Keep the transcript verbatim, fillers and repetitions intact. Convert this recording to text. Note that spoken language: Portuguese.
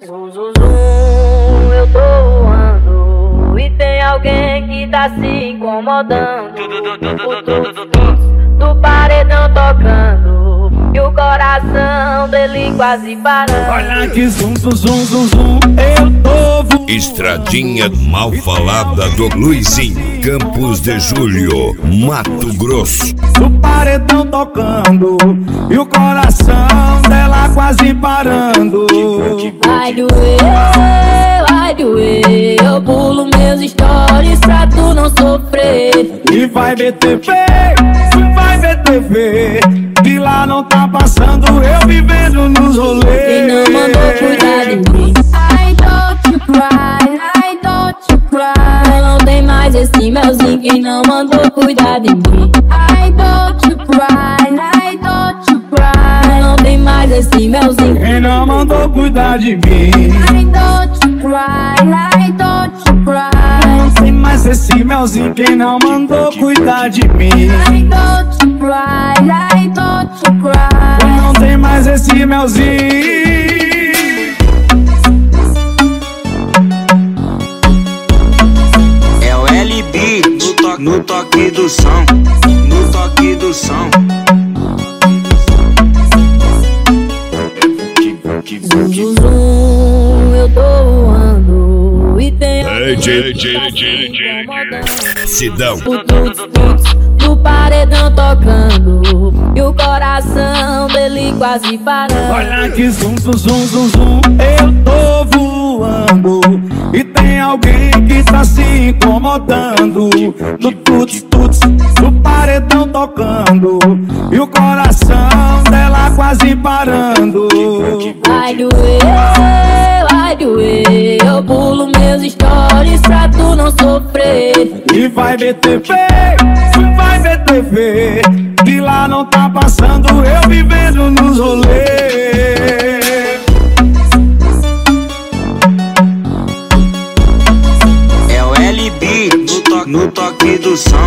Zum, zum, zum, eu tô voando e tem alguém que tá se incomodando. O tuts, tuts do paredão tocando e o coração dele quase parando. Olha que zum, zum, zum, zum, zum, eu tô voando. Estradinha mal falada do Luizinho, Campos de Julho, Mato Grosso. O paredão tocando e o coração dela quase parando. Vai doer, vai doer, eu pulo meus stories pra tu não sofrer. E vai ver T V, vai ver T V, de lá não tá passando, eu vivendo nos rolês. Quem não mandou cuidar de mim? I don't you cry, I don't you cry. Não tem mais esse melzinho, quem não mandou cuidar de mim? I don't you cry, I don't you cry. Não tem mais esse melzinho, quem não mandou cuidar de mim? I don't you cry, I don't you cry. Não tem mais esse melzinho, quem não mandou cuidar de mim? I don't you cry, I don't you cry. Não tem mais esse melzinho. É o L B no, to no toque do som, no toque do som. zum, zum, zum, eu tô voando e tem Ei, J, J, J, J, Sidão. o tuts, tuts do paredão tocando e o coração dele quase parando. Olha que zum, zum, zum, zum, zum, eu tô voando e tem alguém que tá se incomodando. Do tuts, tuts, do paredão tocando e o coração dela quase parando. Vai doer, vai doer, eu pulo meus stories pra tu não sofrer. E vai ver T V, vai ver T V, de lá não tá passando, eu vivendo nos rolês. É o L B no, to no toque do som,